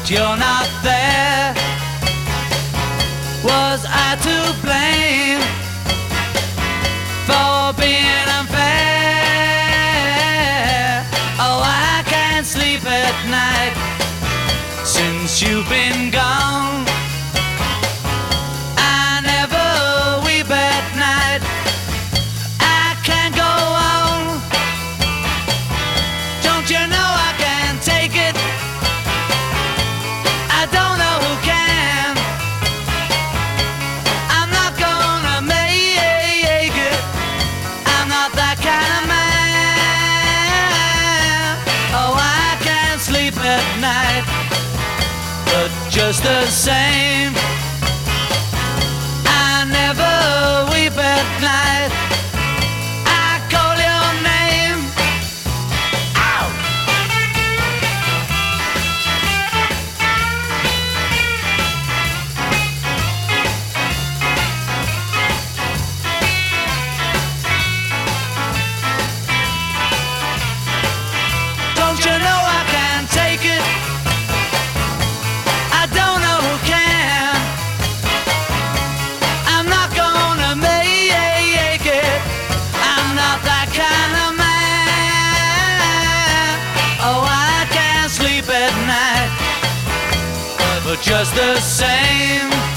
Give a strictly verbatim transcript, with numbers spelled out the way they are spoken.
you're not there. Was I to blame for being unfair? Oh, I can't sleep at night since you've been gone. I never weep at night. I can't go on. Don't you know I can't take it? I don't know who can. I'm not gonna make it. I'm not that kind of man. Oh, I can't sleep at night. But just the same, I never weep at night. I call your name. Ow! Don't you know I can't take it? I don't know who can. I'm not gonna make it. I'm not that kind of man. Oh, I can't sleep at night. But just the same,